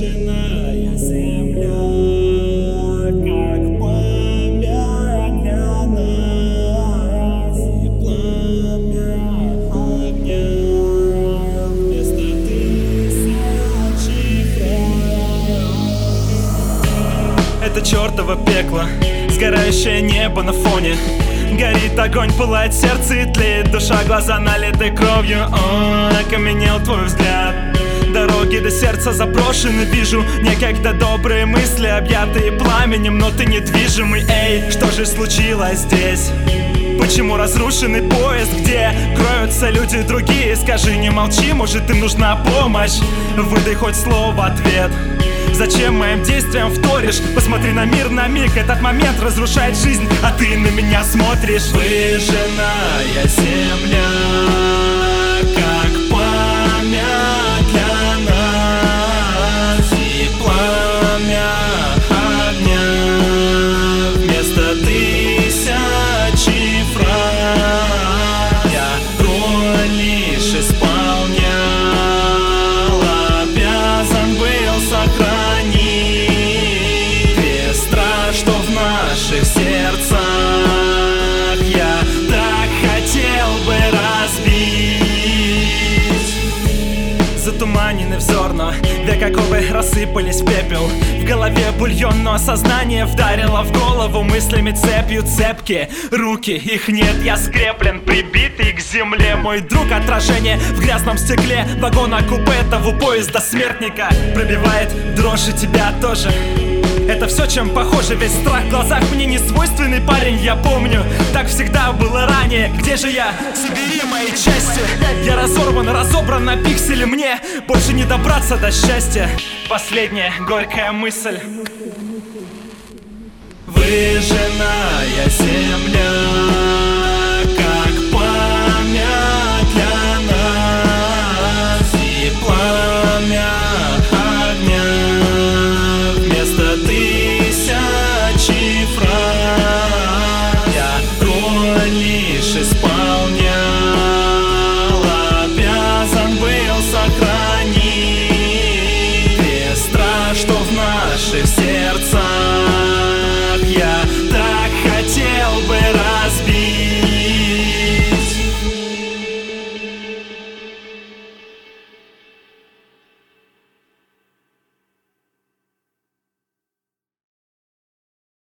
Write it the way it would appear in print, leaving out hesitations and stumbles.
Выжженная земля, как память для нас, и пламя огня вместо тысячи фраз. Это чертово пекло, сгорающее небо на фоне. Горит огонь, пылает сердце и тлеет душа, глаза налиты кровью. Окаменел твой взгляд. Дороги до сердца заброшены, вижу некогда добрые мысли, объятые пламенем, но ты недвижимый. Эй, что же случилось здесь? Почему разрушенный поезд, где кроются люди другие? Скажи, не молчи, может им нужна помощь? Выдай хоть слово в ответ. Зачем моим действиям вторишь? Посмотри на мир на миг, этот момент разрушает жизнь, а ты на меня смотришь. Выжженная земля, как память для нас, и пламя огня вместо тысячи фраз. Я роль лишь исполнял, обязан был сохранить весь страх, что в наших сердцах я так хотел бы разбить. Затуманенный взор, но век оковы рассыпались в пепел. В голове бульон, но сознание вдарило в голову мыслями цепью. Цепки, руки, их нет, я скреплен, прибитый к земле. Мой друг, отражение в грязном стекле вагона купе того поезда смертника. Пробивает дрожь и тебя тоже. Это все, чем похоже, весь страх в глазах мне не свойственный, парень, я помню. Так всегда было ранее, где же я? Собери мои части. Я разорван, разобран на пиксели, мне больше не добраться до счастья. Последняя горькая мысль. Выжженная земля,